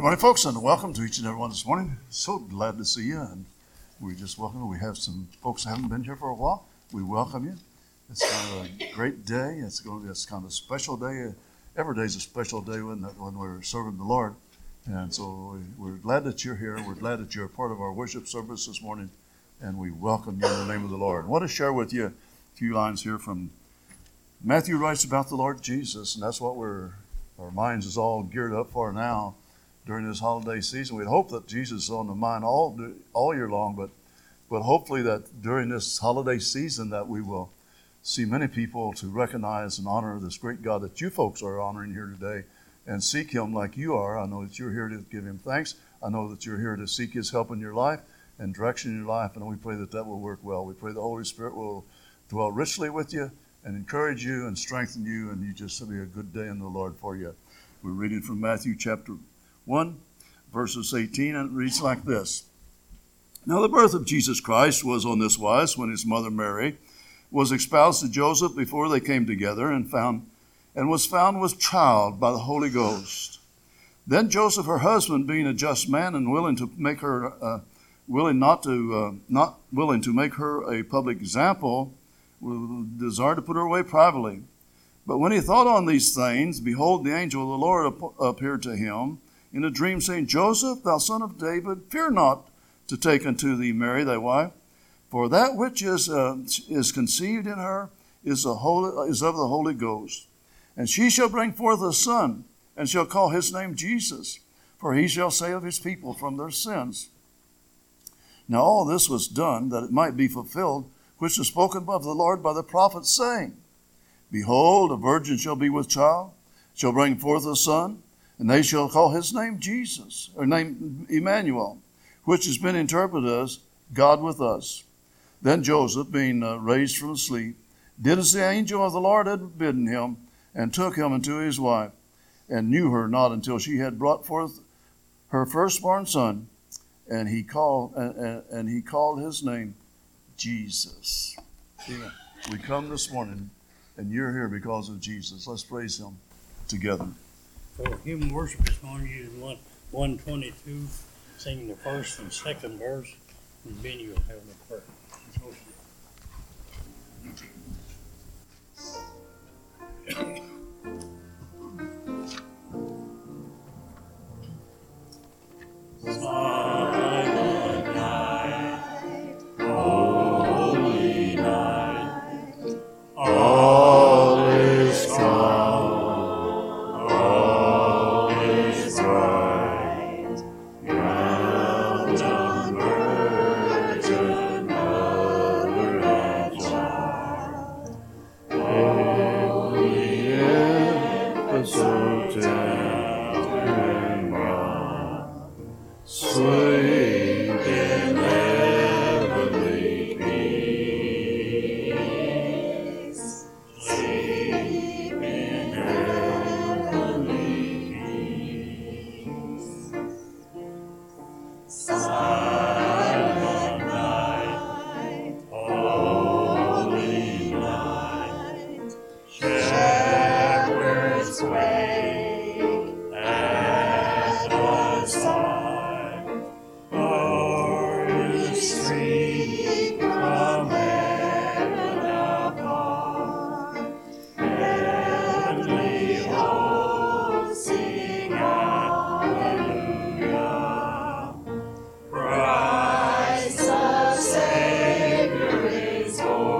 Good morning, folks, and welcome to each and every one this morning. So glad to see you, and we just welcome you. We have some folks who haven't been here for a while. We welcome you. It's kind of a great day. It's going to be kind of a special day. Every day is a special day when we're serving the Lord. And so we're glad that you're here. We're glad that you're a part of our worship service this morning, and we welcome you in the name of the Lord. I want to share with you a few lines here from Matthew writes about the Lord Jesus, and that's what our minds is all geared up for now. During this holiday season, we'd hope that Jesus is on the mind all year long, but hopefully that during this holiday season that we will see many people to recognize and honor this great God that you folks are honoring here today and seek Him like you are. I know that you're here to give Him thanks. I know that you're here to seek His help in your life and direction in your life, and we pray that will work well. We pray the Holy Spirit will dwell richly with you and encourage you and strengthen you, and you just be a good day in the Lord for you. We're reading from Matthew chapter 1, verses 18, and it reads like this. Now the birth of Jesus Christ was on this wise, when his mother Mary was espoused to Joseph before they came together, and was found with child by the Holy Ghost. Then Joseph, her husband, being a just man and willing to make her not willing to make her a public example, desired to put her away privately. But when he thought on these things, behold, the angel of the Lord appeared to him in a dream, saying, Joseph, thou son of David, fear not to take unto thee Mary thy wife, for that which is conceived in her is of the Holy Ghost. And she shall bring forth a son, and shall call his name Jesus, for he shall save his people from their sins. Now all this was done, that it might be fulfilled, which was spoken of the Lord by the prophet, saying, Behold, a virgin shall be with child, shall bring forth a son, and they shall call his name Jesus, or name Emmanuel, which has been interpreted as God with us. Then Joseph, being raised from sleep, did as the angel of the Lord had bidden him, and took him unto his wife, and knew her not until she had brought forth her firstborn son, and he called his name Jesus. Amen. We come this morning, and you're here because of Jesus. Let's praise Him together. For human worship this morning, using 122, singing the first and second verse, and then you'll have the prayer. Silent night, holy night, all is calm, all is bright, round the virgin mother and child, holy infant, so tender and mild, sleep in heavenly peace. Sleep in heavenly peace. Silent night, holy night, shepherds wake at the sign. Glorious street from heaven above, heavenly hosts sing hallelujah. Christ the Savior is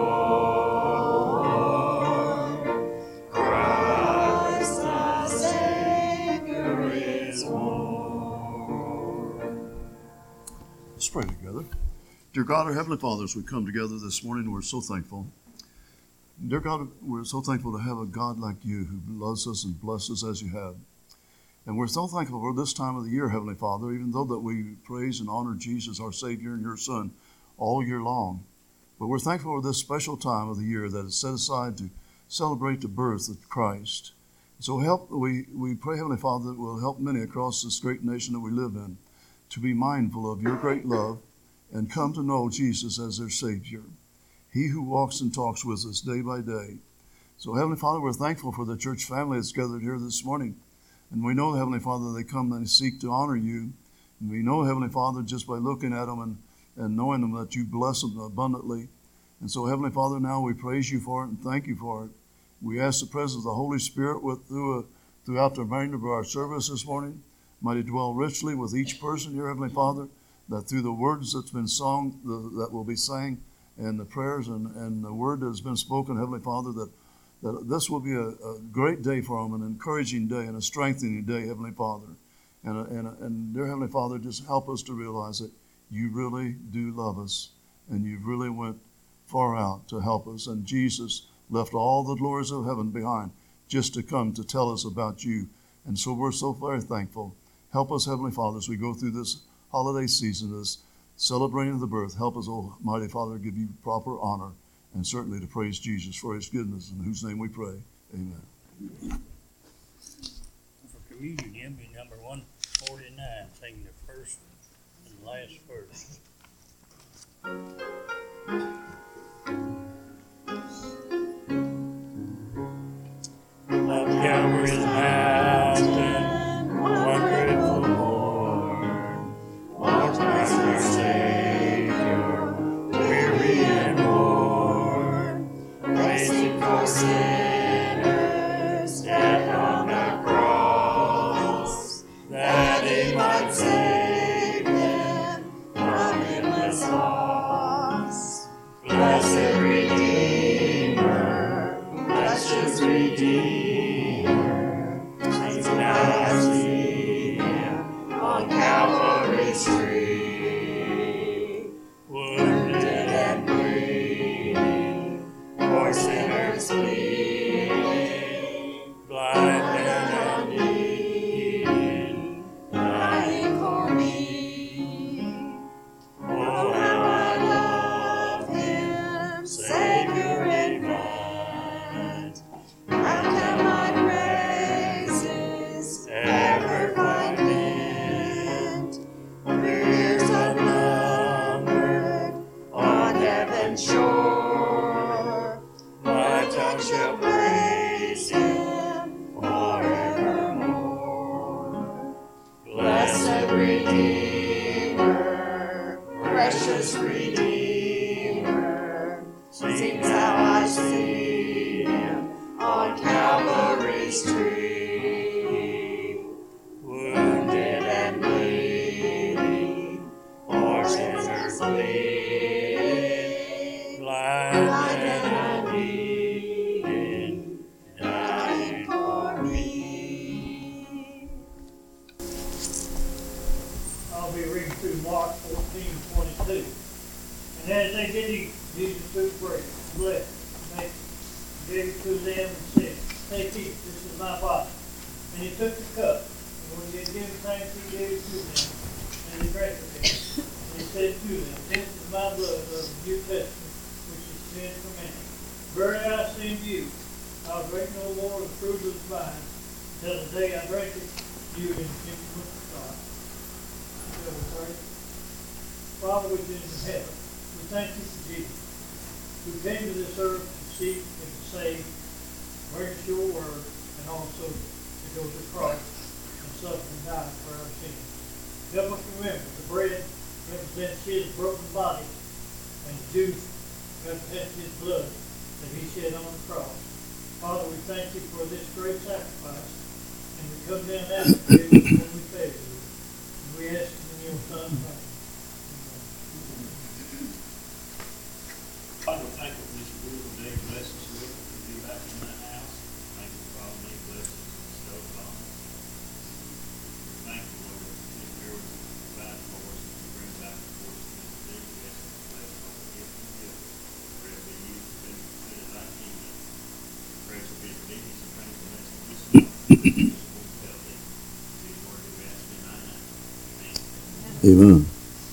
born. Christ the Savior is born. Let's pray together. Dear God, our Heavenly Father, as we come together this morning, we're so thankful. Dear God, we're so thankful to have a God like you who loves us and blesses us as you have. And we're so thankful for this time of the year, Heavenly Father, even though that we praise and honor Jesus, our Savior, and your Son all year long. But we're thankful for this special time of the year that is set aside to celebrate the birth of Christ. So we pray, Heavenly Father, that will help many across this great nation that we live in to be mindful of your great love and come to know Jesus as their Savior, He who walks and talks with us day by day. So, Heavenly Father, we're thankful for the church family that's gathered here this morning. And we know, Heavenly Father, they come and seek to honor you. And we know, Heavenly Father, just by looking at them and knowing them, that you bless them abundantly. And so, Heavenly Father, now we praise you for it and thank you for it. We ask the presence of the Holy Spirit throughout the remainder of our service this morning. Might dwell richly with each person here, Heavenly Father, that through the words that's been sung, that will be sang, and the prayers and the word that has been spoken, Heavenly Father, that this will be a great day for them, an encouraging day and a strengthening day, Heavenly Father. And dear Heavenly Father, just help us to realize that you really do love us, and you really went far out to help us. And Jesus left all the glories of heaven behind just to come to tell us about you. And so we're so very thankful. Help us, Heavenly Father, as we go through this holiday season, this celebrating of the birth. Help us, Almighty Father, give you proper honor and certainly to praise Jesus for his goodness, in whose name we pray. Amen. For communion, hymn be number 149, singing the first and last verse. Up Calvary's mountain, one grateful morn, walks Christ our Savior, weary and worn, praising for sinners, death on the cross, that he might save them from endless loss. Blessed Redeemer, precious Redeemer, now I see him on Calvary's tree, wounded and bleeding, for sinners bleeding, blind and needing, dying for me. Oh, how I love him, Savior and friend. How can my praises ever find end? Years unnumbered on heaven's shore, my tongue shall praise him forevermore. Blessed Redeemer, precious Redeemer, sings how I see him on Calvary's tree, wounded and bleeding, for sinners bleeding, blind and needing, dying for me. I'll be reading through Mark 14:22. And as they did eat, Jesus took bread, blessed, and gave it to them and said, "Take, eat, this is my body." And he took the cup, and when he had given thanks, he gave it to them, and they drank of it. And he said to them, "This is my blood of the New Testament, which is shed for many. Verily I say to you, I'll drink no more of the fruit of the vine, till the day I drink it new in the kingdom of God." Shall we pray? Father, which is in heaven, we thank you for Jesus, who came to this earth to seek and to save, bring us your word, and also to go to the cross and suffer and die for our sins. Help us remember the bread represents his broken body, and the juice represents his blood that he shed on the cross. Father, we thank you for this great sacrifice, and we come down after you when we fail you. And we ask in your Son's name. Father, thank you for this beautiful day. Bless us, Lord, to be back in that house. Thank you for all many blessings bestowed upon us. Thank you, Lord, that you're providing for us and bring back the force of this day. We ask you to bless all the gifts and gifts. Pray will be used to be considered thy kingdom. Pray will be forgiveness and transformation of this life. These words we ask in thy name. Amen. Amen.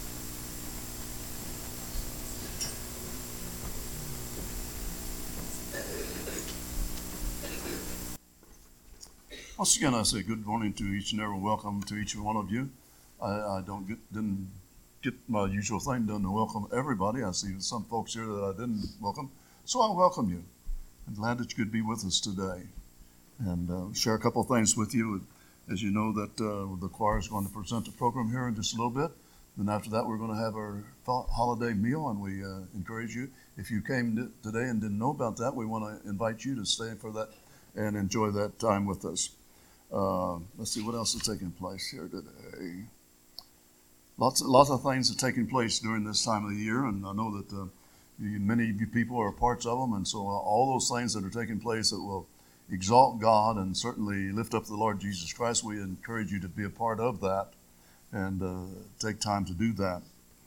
Once again, I say good morning to each and every welcome to each one of you. I didn't get my usual thing done to welcome everybody. I see some folks here that I didn't welcome, so I welcome you. I'm glad that you could be with us today and share a couple of things with you. As you know, that the choir is going to present the program here in just a little bit. Then after that, we're going to have our holiday meal, and we encourage you. If you came today and didn't know about that, we want to invite you to stay for that and enjoy that time with us. Let's see what else is taking place here today. Lots of things are taking place during this time of the year, and I know that many of you people are parts of them, and so all those things that are taking place that will exalt God and certainly lift up the Lord Jesus Christ, we encourage you to be a part of that and take time to do that.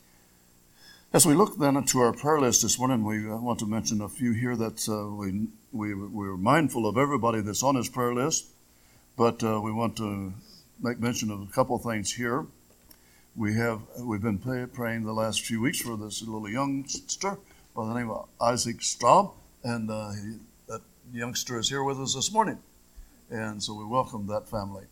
As we look then into our prayer list this morning, we want to mention a few here that we're mindful of everybody that's on this prayer list, but we want to make mention of a couple of things here. We've been praying the last few weeks for this little youngster by the name of Isaac Straub, and that youngster is here with us this morning, and so we welcome that family.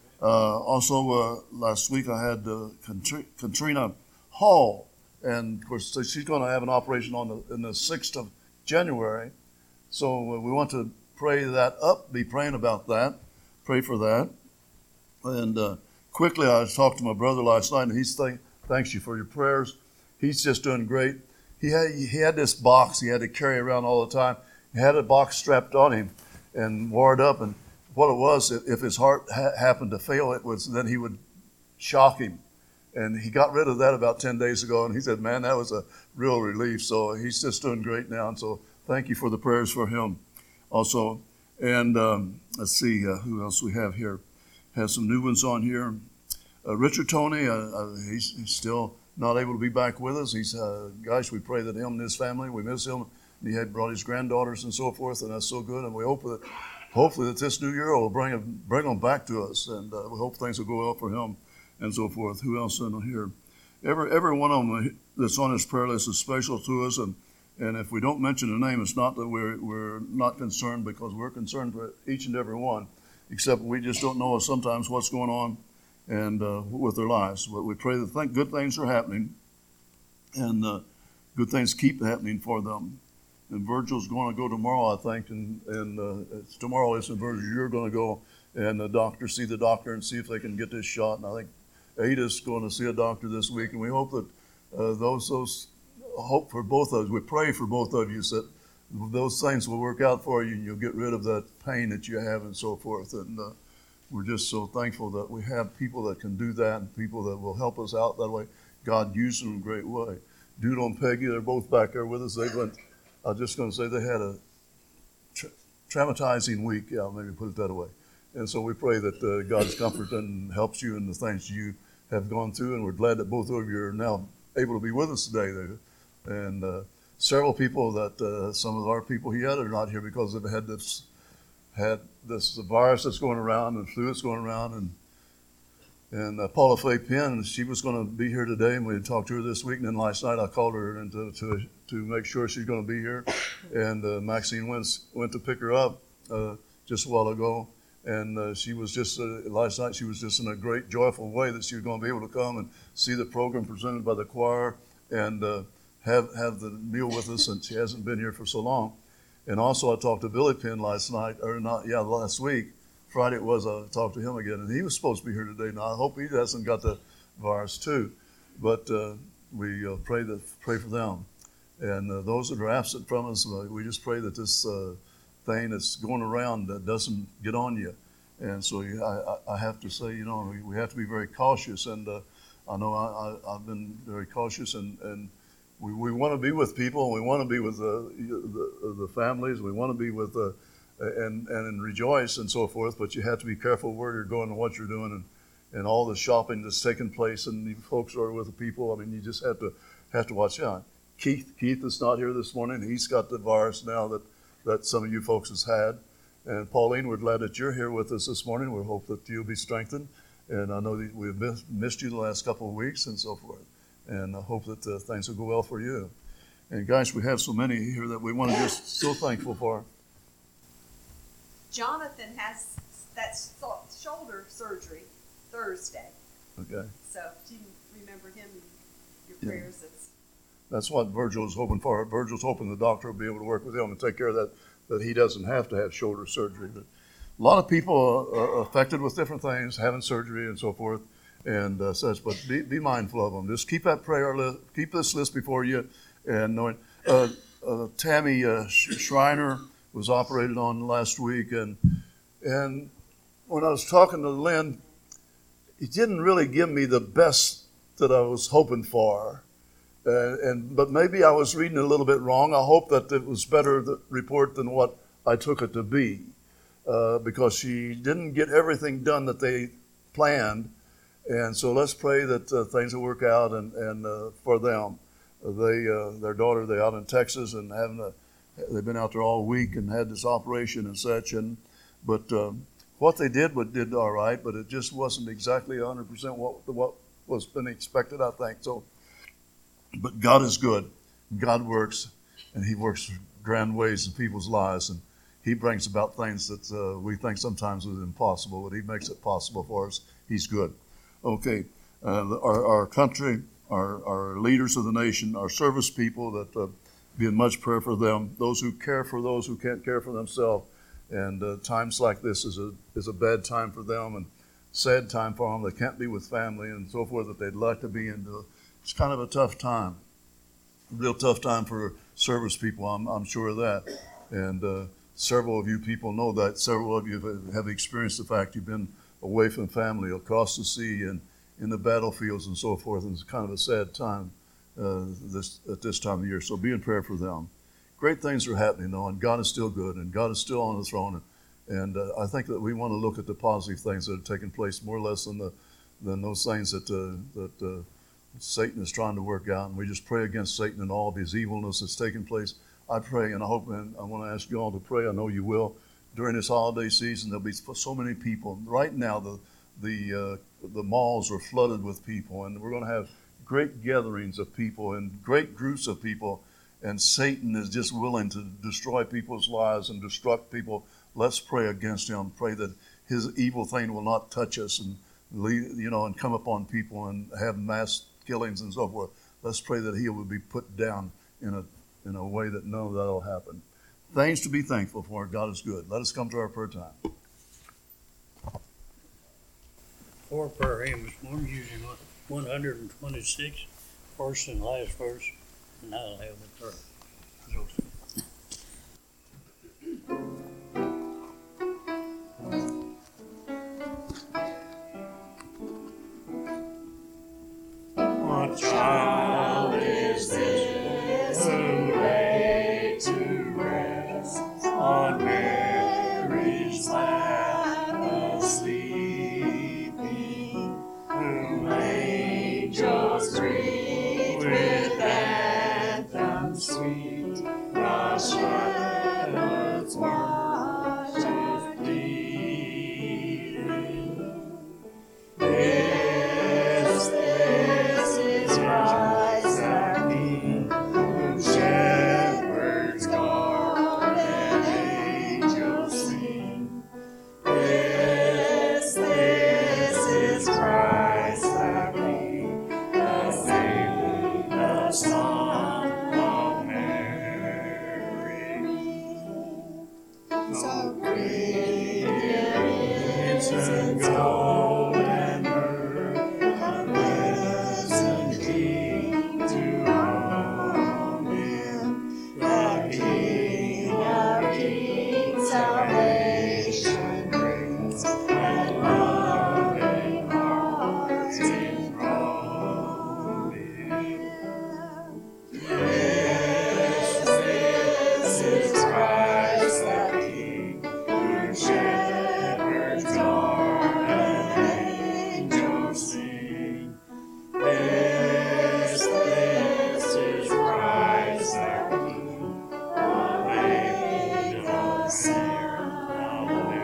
Also, last week I had Katrina Hall, and of course she's going to have an operation in the 6th of January, so we want to pray that up, be praying about that, pray for that. And quickly, I talked to my brother last night, and he's thanks you for your prayers. He's just doing great. He had this box he had to carry around all the time. He had a box strapped on him and wore it up, and what it was, if his heart happened to fail, then he would shock him. And he got rid of that about 10 days ago, and he said, man, that was a real relief. So he's just doing great now, and so thank you for the prayers for him also. And let's see who else we have here. Have some new ones on here. Richard Tony, he's still not able to be back with us. Gosh, we pray that him and his family, we miss him. He had brought his granddaughters and so forth, and that's so good. And we hope that hopefully that this new year will bring them back to us, and we hope things will go well for him and so forth. Who else in here? Every one of them that's on this prayer list is special to us, and if we don't mention a name, it's not that we're not concerned, because we're concerned for each and every one, except we just don't know sometimes what's going on and with their lives. But we pray that good things are happening, and good things keep happening for them. And Virgil's going to go tomorrow, I think, and tomorrow is Virgil. You're going to go and see the doctor and see if they can get this shot. And I think Ada's going to see a doctor this week, and we hope that those hope for both of us. We pray for both of you that those things will work out for you, and you'll get rid of that pain that you have and so forth. And we're just so thankful that we have people that can do that and people that will help us out that way. God used them in a great way. Dude and Peggy, they're both back there with us. I'm just going to say they had a traumatizing week. Yeah, maybe put it that way. And so we pray that God's comfort and helps you in the things you have gone through. And we're glad that both of you are now able to be with us today. And several people that some of our people here are not here because they've had this virus that's going around and flu that's going around. And Paula Faye Penn, she was going to be here today, and we had talked to her this week. And then last night I called her and to make sure she's going to be here. And Maxine went to pick her up just a while ago. And she was just, last night she was just in a great, joyful way that she was going to be able to come and see the program presented by the choir and have the meal with us, and she hasn't been here for so long. And also I talked to Billy Penn last week. Friday it was, I talked to him again, and he was supposed to be here today. Now I hope he hasn't got the virus too, but we pray for them. And those that are absent from us, we just pray that this thing that's going around doesn't get on you. And so I have to say, we have to be very cautious. And I know I've been very cautious, and we want to be with people. We want to be with the families. We want to be with and rejoice and so forth. But you have to be careful where you're going and what you're doing, and all the shopping that's taking place. And the folks are with the people. I mean, you just have to watch out. Keith is not here this morning. He's got the virus now that some of you folks has had. And Pauline, we're glad that you're here with us this morning. We hope that you'll be strengthened. And I know that we've missed you the last couple of weeks and so forth. And I hope that things will go well for you. And guys, we have so many here that we want to just so thankful for. Jonathan has that shoulder surgery Thursday. Okay. So if you remember him in your prayers, That's what Virgil's hoping for. Virgil's hoping the doctor will be able to work with him and take care of that he doesn't have to have shoulder surgery. But a lot of people are affected with different things, having surgery and so forth, and such. But be mindful of them. Just keep that prayer list, keep this list before you, and knowing. Tammy Schreiner was operated on last week, and when I was talking to Lynn, he didn't really give me the best that I was hoping for. But maybe I was reading it a little bit wrong. I hope that it was better the report than what I took it to be, because she didn't get everything done that they planned. And so let's pray that things will work out and for them. Their daughter, they're out in Texas and they've been out there all week and had this operation and such. But what they did all right, but it just wasn't exactly 100% what was been expected, I think. So, but God is good. God works, and He works grand ways in people's lives, and He brings about things that we think sometimes is impossible, but He makes it possible for us. He's good. Okay, our country, our leaders of the nation, our service people, that be in much prayer for them, those who care for those who can't care for themselves. And times like this is a bad time for them, and sad time for them. They can't be with family and so forth that they'd like to be in. It's kind of a tough time, real tough time for service people. I'm sure of that. And several of you people know that. Several of you have experienced the fact you've been away from family across the sea and in the battlefields and so forth. And it's kind of a sad time at this time of year. So be in prayer for them. Great things are happening, though, and God is still good, and God is still on the throne. And I think that we want to look at the positive things that are taking place more or less than those things that Satan is trying to work out. And we just pray against Satan and all of his evilness that's taking place. I pray, and I hope, and I want to ask you all to pray. I know you will. During this holiday season, there'll be so many people. Right now, the malls are flooded with people, and we're going to have great gatherings of people and great groups of people. And Satan is just willing to destroy people's lives and destruct people. Let's pray against him. Pray that his evil thing will not touch us and and come upon people and have mass killings and so forth. Let's pray that he will be put down in a way that none of that will happen. Things to be thankful for. God is good. Let us come to our prayer time. For prayer hymn this morning, using 126, first and last verse. And I'll have the prayer. What child is this who lay to rest on Mary's lap asleeping, whom angels greet with anthems sweet, the shepherds watch with pleading. This is Christ our King, whom shepherds guard and angels sing. This is Christ our King, the baby, the Son of Mary. So great incense, gold and myrrh, a risen King to all men, the King of kings, salvation brings, and loving hearts enthroning. This is Christ the King, whom shepherds guard and angels sing. This is Christ our King, the babe of Sarah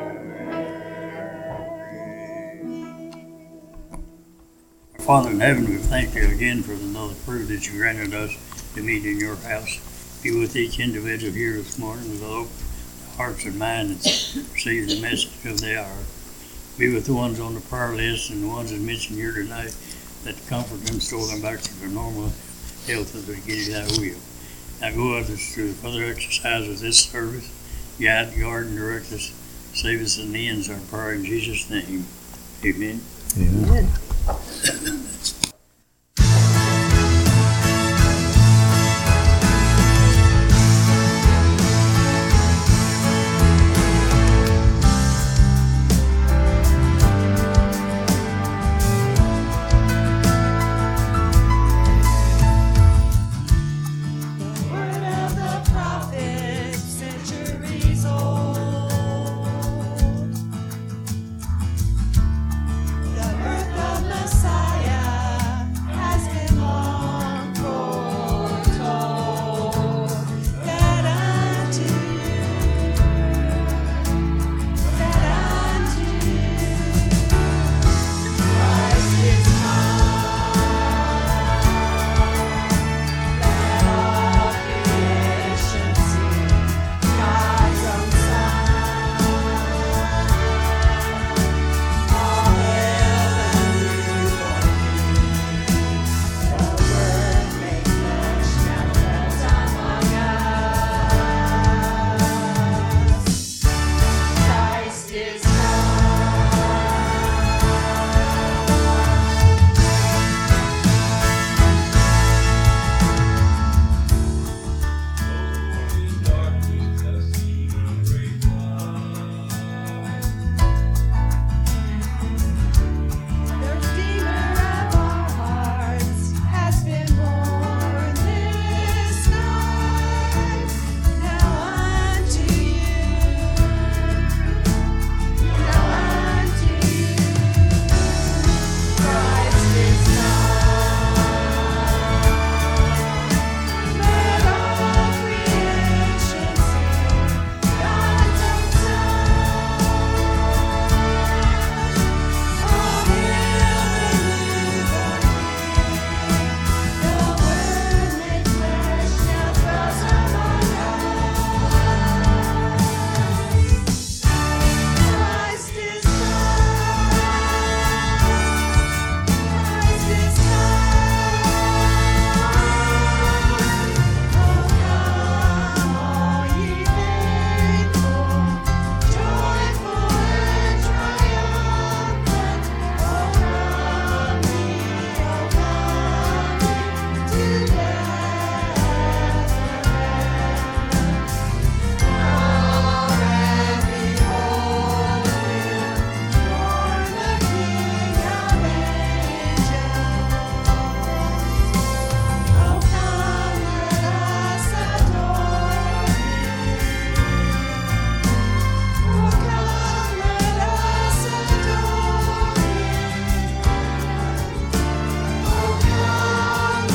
Mary. Father in heaven, we thank you again for another privilege you granted us to meet in your house. Be with each individual here this morning with open hearts and minds and receive the message of the hour. Be with the ones on the prayer list and the ones that mentioned here tonight, that comfort them, restore them back to their normal health as we get it that will. Now go with us through the further exercise of this service. Guide, guard, and direct us Save us in the ends, our prayer in Jesus' name. Amen. Amen. Word of the prophet, centuries old. The birth of Messiah has been long foretold. That unto you, Christ is come. Let all creation see God's own Son. All hail the newborn King. The Word made flesh now dwells among us. Christ is come. The Redeemer of our hearts has been born this night. Now unto you, Christ is come. Let all creation sing God's own Son. All hail the newborn King. The Word made flesh now dwells among us. Christ is come. Christ is come. Oh, come, all ye faithful, joyful and triumphant. Oh, come ye to Bethlehem. Come and behold Him, born the King of angels. Oh, come, let us adore Him. Oh, come, let us adore Him. Oh, come,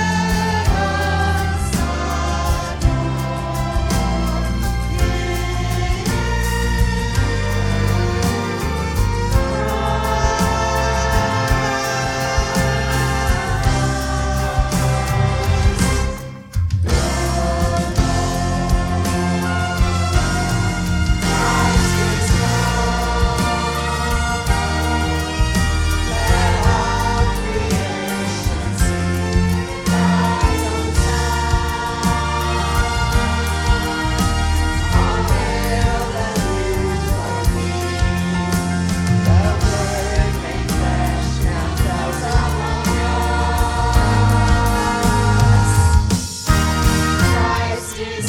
Christ is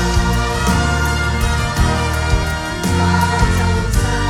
come, God's own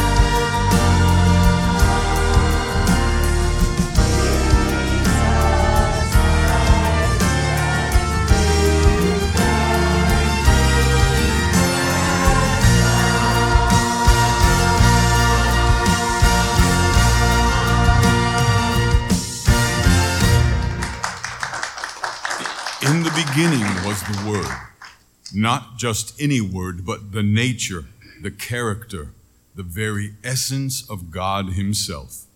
In the beginning was the Word, not just any word, but the nature, the character, the very essence of God Himself.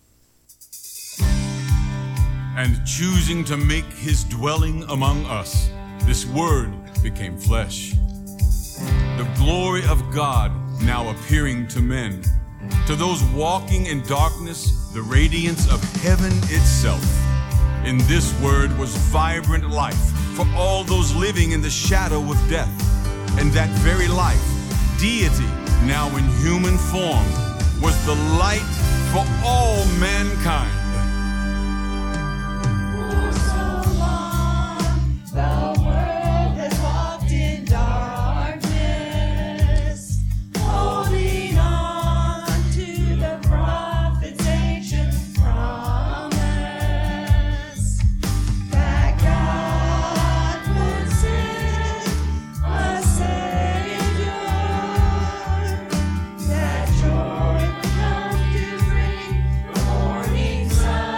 And choosing to make His dwelling among us, this Word became flesh. The glory of God now appearing to men. To those walking in darkness, the radiance of heaven itself. In this Word was vibrant life for all those living in the shadow of death. And that very life, deity, now in human form, was the light for all mankind. For so long, the world has walked in darkness, holding on to the prophet's ancient promise that God would send a Savior, that joy would come to bring the morning sun.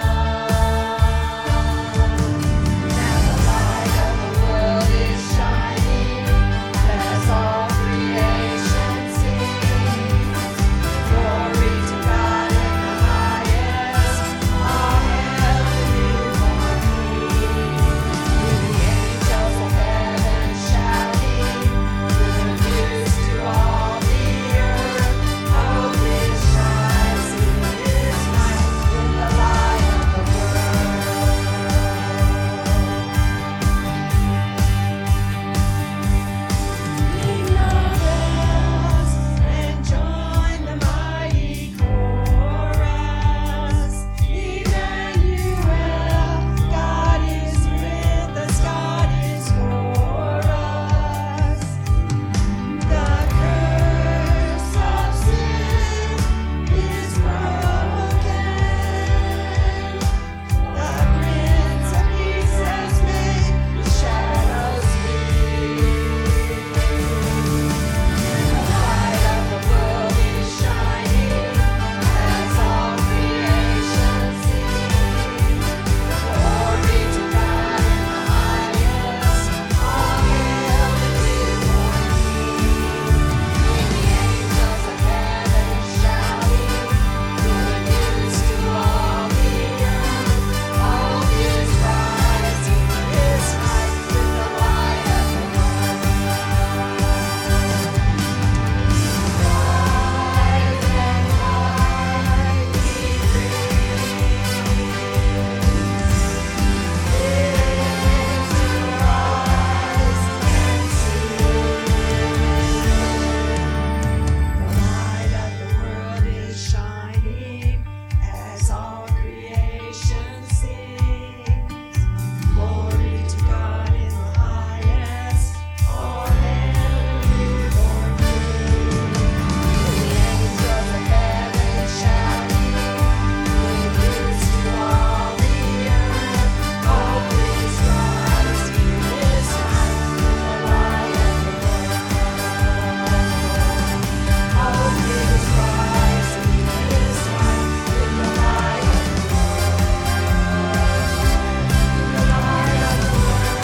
Now the light of the world is shining, as all creation sings. Glory to God in the highest, all hail the newborn King. With the angels of heaven shouting, good news to all the earth. Hope is rising, is light in the light of the world. Ring the bells and join the mighty chorus. Emmanuel, God is with us, God is for us. The curse of sin is broken. The Prince of Peace has made the shadows flee. The light of the world is shining, as all creation sings. Glory to God in the highest, all hail the newborn King. And the angels of heaven shouting, good news to all the earth. Hope is rising, is light in the light of the world. Rise and light be raised. Lift your eyes and see. The light of the world is shining, as all creation sings. Glory to God in the highest, all hail the newborn King. The angels of heaven shouting, good news to all the earth. Hope is rising, is light in the light of the world. Hope is rising, is light in the light of the world. The light of the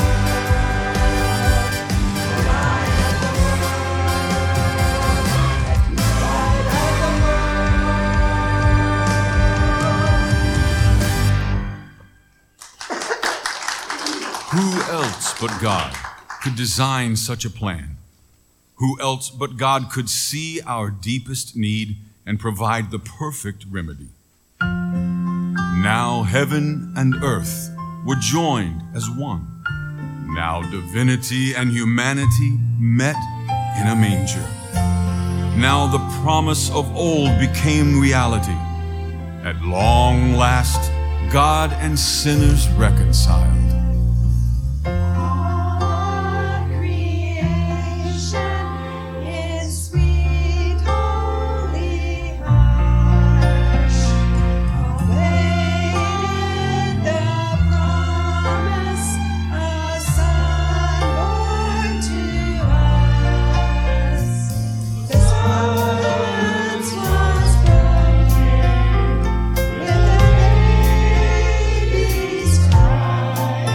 Who else but God could design such a plan? Who else but God could see our deepest need and provide the perfect remedy? Now heaven and earth were joined as one. Now divinity and humanity met in a manger. Now the promise of old became reality. At long last, God and sinners reconciled. All creation in sweet holy hush awaited the promise, a son born to us. The silence was broken with the baby's cry.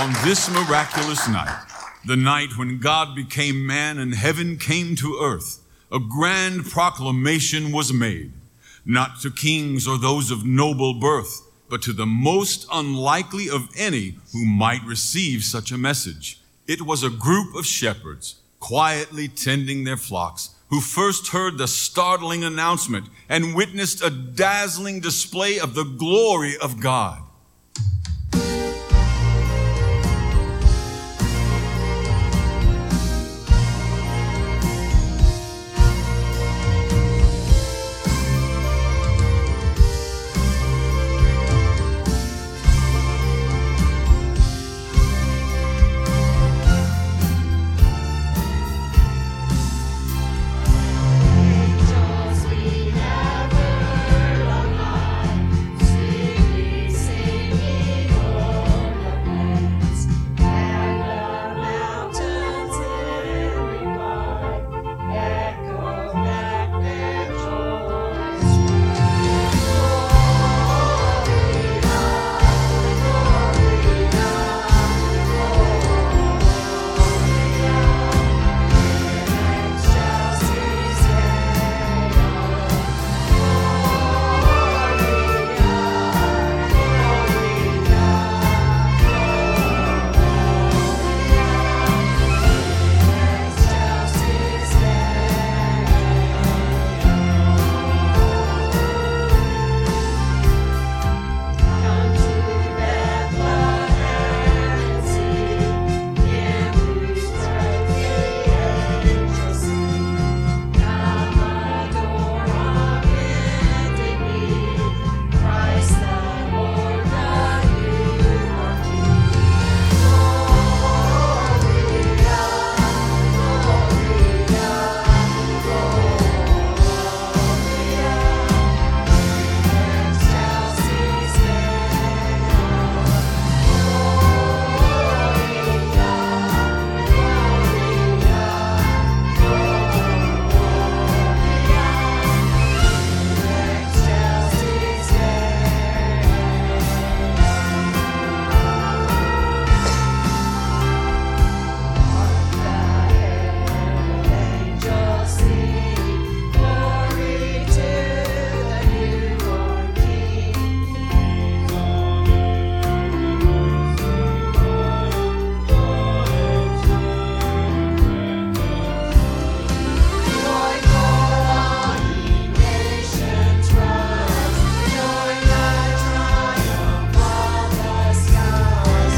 On this miraculous night, the night when God became man and heaven came to earth, a grand proclamation was made, not to kings or those of noble birth, but to the most unlikely of any who might receive such a message. It was a group of shepherds, quietly tending their flocks, who first heard the startling announcement and witnessed a dazzling display of the glory of God. Angels we have heard on high, sweetly singing o'er the plains, and the mountains in reply echo back their joyous cry. Glory, glory, Come to Bethlehem and see, in whose birth the angels sing. Come adore on bended knee, Christ the Lord, the newborn King. Angels sing, glory to the newborn King. Joyful all ye nations rise, join the triumph of the skies.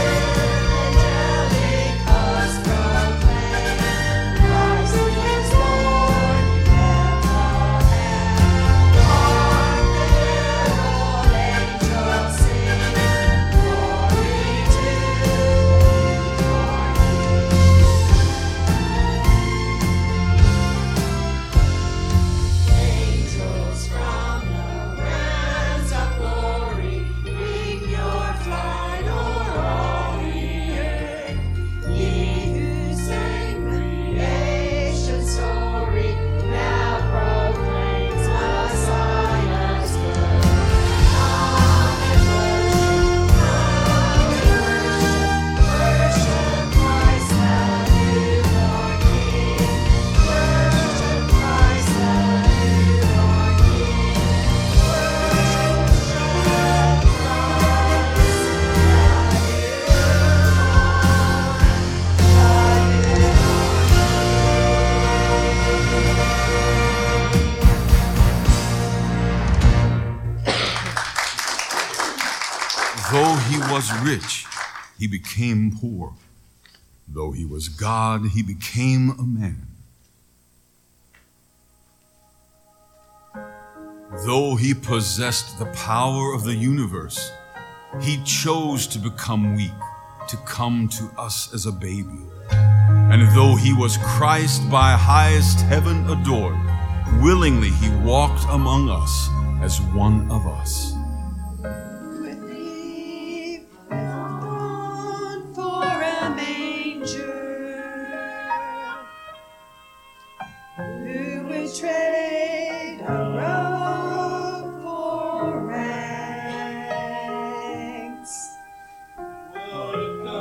Angelic hosts proclaim, Christ is born in Bethlehem. Hark the herald angels sing, glory to the newborn King. Angels from the realms of glory, bring your flight o'er all the earth. Ye who sang creation's story, now proclaims Messiah's birth. Come and worship Christ the newborn King. Worship Christ the newborn King. Though he was rich, he became poor. Though he was God, he became a man. Though he possessed the power of the universe, he chose to become weak, to come to us as a baby. And though he was Christ by highest heaven adored, willingly he walked among us as one of us. For a manger, who would trade a robe for rags? What a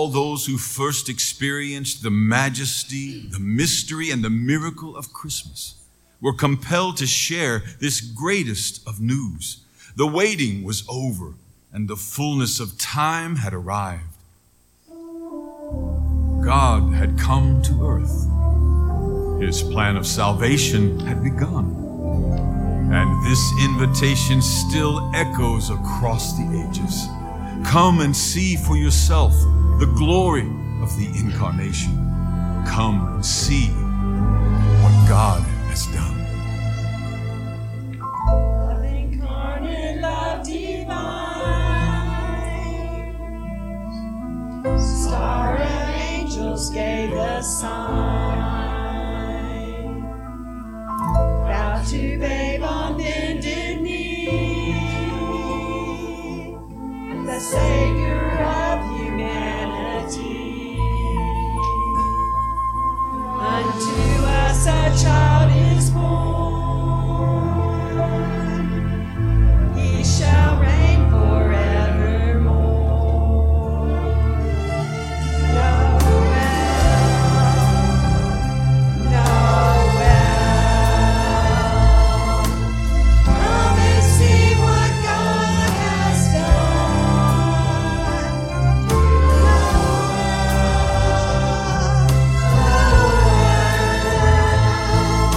all those who first experienced the majesty, the mystery, and the miracle of Christmas were compelled to share this greatest of news. The waiting was over, and the fullness of time had arrived. God had come to earth. His plan of salvation had begun. And this invitation still echoes across the ages. Come and see for yourself the glory of the incarnation. Come and see what God has done. Love incarnate, love divine. Star of angels gave the sign. Bow to babe on bended knee. The Savior of humanity. Unto us a child is born. He shall reign forevermore. Noel, Noel. Come and see what God has done. Noel, Noel.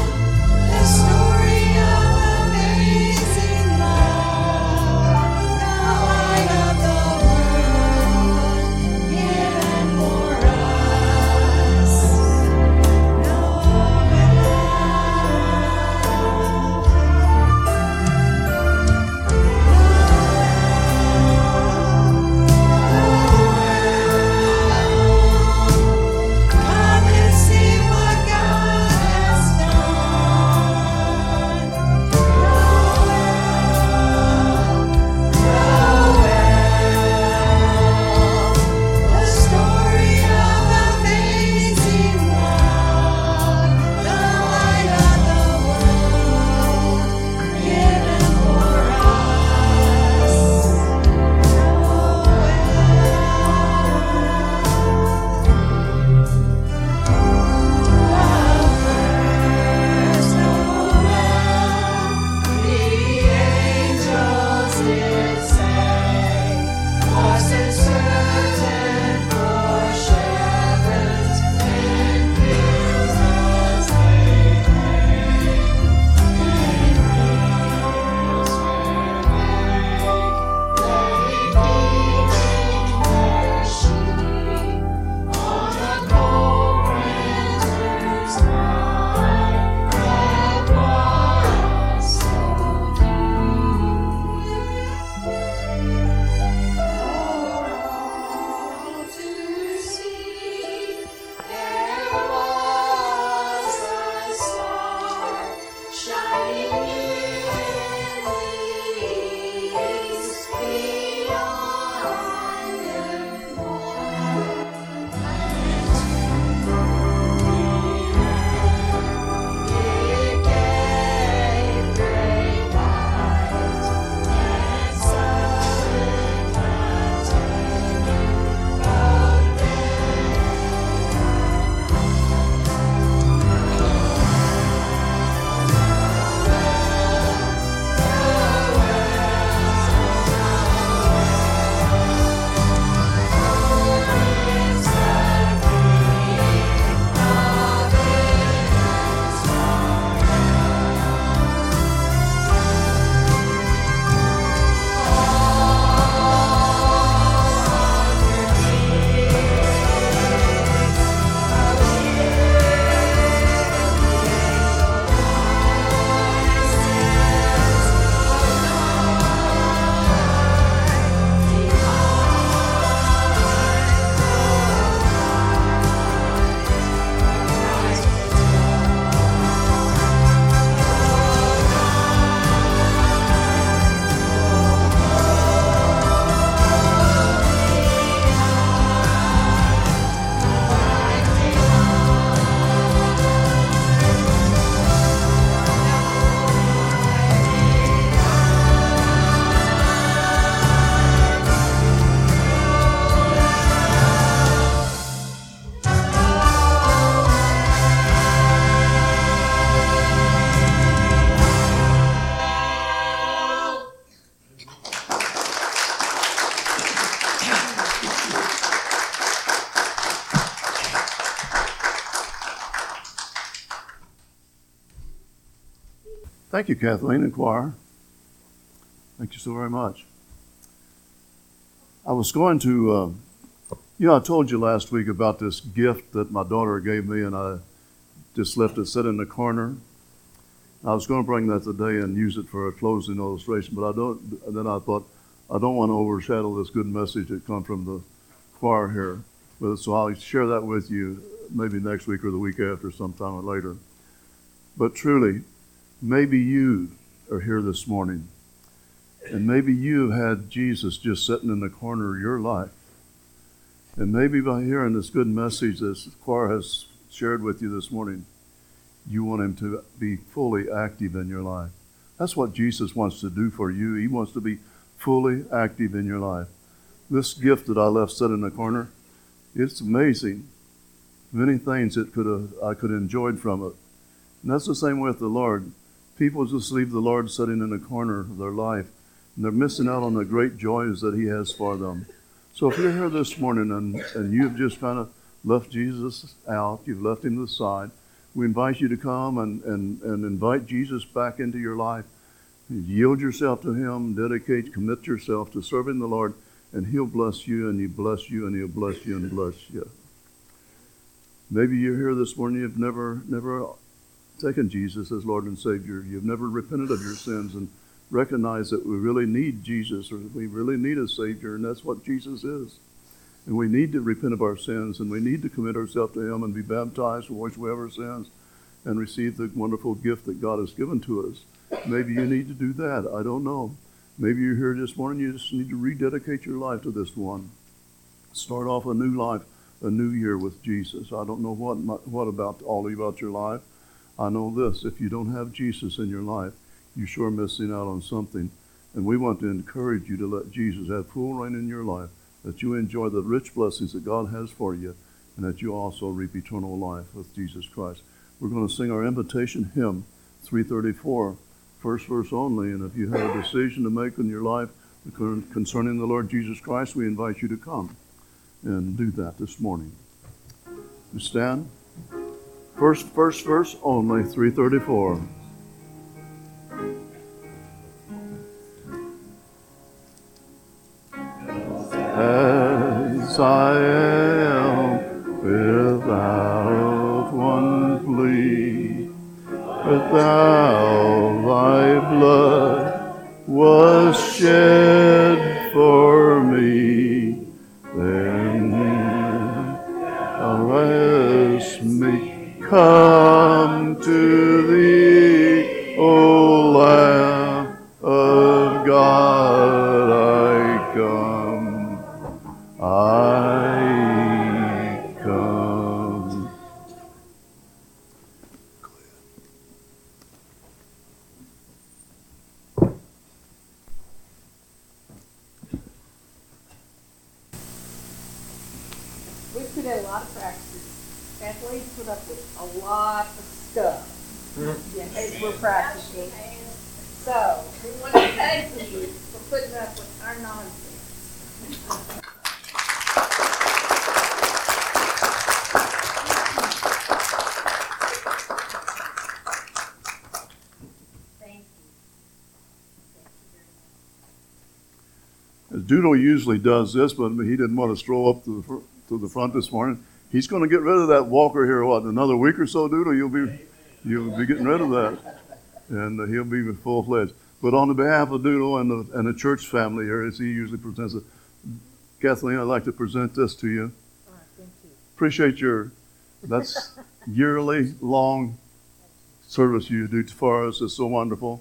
Thank you, Kathleen and choir. Thank you so very much. I was going to, I told you last week about this gift that my daughter gave me, and I just left it sit in the corner. I was going to bring that today and use it for a closing illustration, but then I thought, I don't want to overshadow this good message that comes from the choir here. So I'll share that with you maybe next week or the week after, sometime or later. But truly, maybe you are here this morning, and maybe you had Jesus just sitting in the corner of your life. And maybe by hearing this good message that the choir has shared with you this morning, you want him to be fully active in your life. That's what Jesus wants to do for you. He wants to be fully active in your life. This gift that I left set in the corner, it's amazing. Many things that I could have enjoyed from it. And that's the same with the Lord. People just leave the Lord sitting in the corner of their life, and they're missing out on the great joys that he has for them. So if you're here this morning and you've just kind of left Jesus out, you've left him to the side, we invite you to come and invite Jesus back into your life. Yield yourself to him, commit yourself to serving the Lord, and he'll bless you, and he'll bless you, and he'll bless you, and bless you. Maybe you're here this morning, you've never taken Jesus as Lord and Savior. You've never repented of your sins and recognized that we really need Jesus, or we really need a Savior, and that's what Jesus is. And we need to repent of our sins, and we need to commit ourselves to him and be baptized, wash away our sins, and receive the wonderful gift that God has given to us. Maybe you need to do that. I don't know. Maybe you're here this morning, you just need to rededicate your life to this one. Start off a new life, a new year with Jesus. I don't know what about your life. I know this, if you don't have Jesus in your life, you're sure missing out on something. And we want to encourage you to let Jesus have full reign in your life, that you enjoy the rich blessings that God has for you, and that you also reap eternal life with Jesus Christ. We're going to sing our invitation hymn, 334, first verse only. And if you have a decision to make in your life concerning the Lord Jesus Christ, we invite you to come and do that this morning. You stand. First verse only, 334. As I am without one plea, but thou thy blood was shed for me, then let me come to thee, O Lamb of God, I come, I come. We put in a lot of practices. Kathleen put up with a lot of stuff. As we're practicing. So, we want to thank you for putting up with our nonsense. Thank you. Thank you very much. Doodle usually does this, but he didn't want to stroll up to the front this morning. He's going to get rid of that walker here, in another week or so, Doodle? You'll be getting rid of that, and he'll be full-fledged. But on the behalf of Doodle and the church family here, as he usually presents it, Kathleen, I'd like to present this to you. All right, thank you. Appreciate that's yearly long service you do for us. It's so wonderful.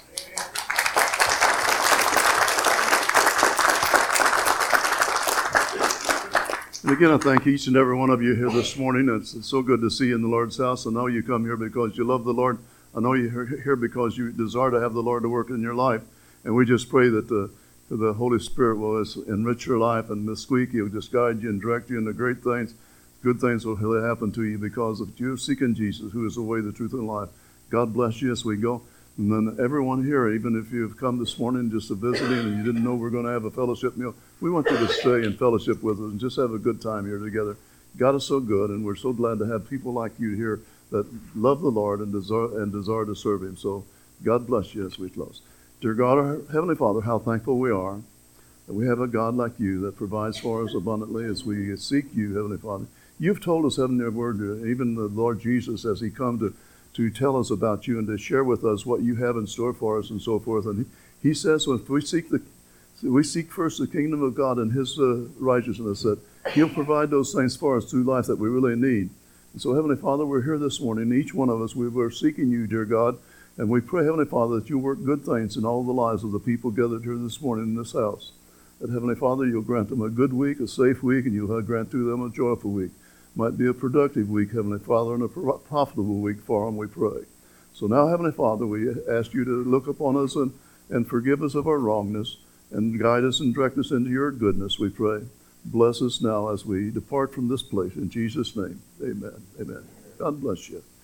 And again, I thank each and every one of you here this morning. It's so good to see you in the Lord's house. I know you come here because you love the Lord. I know you're here because you desire to have the Lord to work in your life. And we just pray that the Holy Spirit will enrich your life, and Miss Squeaky will just guide you and direct you into great things. Good things will happen to you because of you seeking Jesus, who is the way, the truth, and life. God bless you as we go. And then everyone here, even if you've come this morning just to visiting and you didn't know we're going to have a fellowship meal, we want you to stay in fellowship with us and just have a good time here together. God is so good, and we're so glad to have people like you here that love the Lord and desire to serve him. So God bless you as we close. Dear God, our Heavenly Father, how thankful we are that we have a God like you that provides for us abundantly as we seek you, Heavenly Father. You've told us, Heavenly Word, even the Lord Jesus, as he come to tell us about you and to share with us what you have in store for us and so forth. And he says, if we seek first the kingdom of God and his righteousness, that he'll provide those things for us through life that we really need. And so, Heavenly Father, we're here this morning. Each one of us, we're seeking you, dear God. And we pray, Heavenly Father, that you work good things in all the lives of the people gathered here this morning in this house. That, Heavenly Father, you'll grant them a good week, a safe week, and you'll grant to them a joyful week. Might be a productive week, Heavenly Father, and a profitable week for them, we pray. So now, Heavenly Father, we ask you to look upon us and forgive us of our wrongness and guide us and direct us into your goodness, we pray. Bless us now as we depart from this place. In Jesus' name, amen. Amen. God bless you.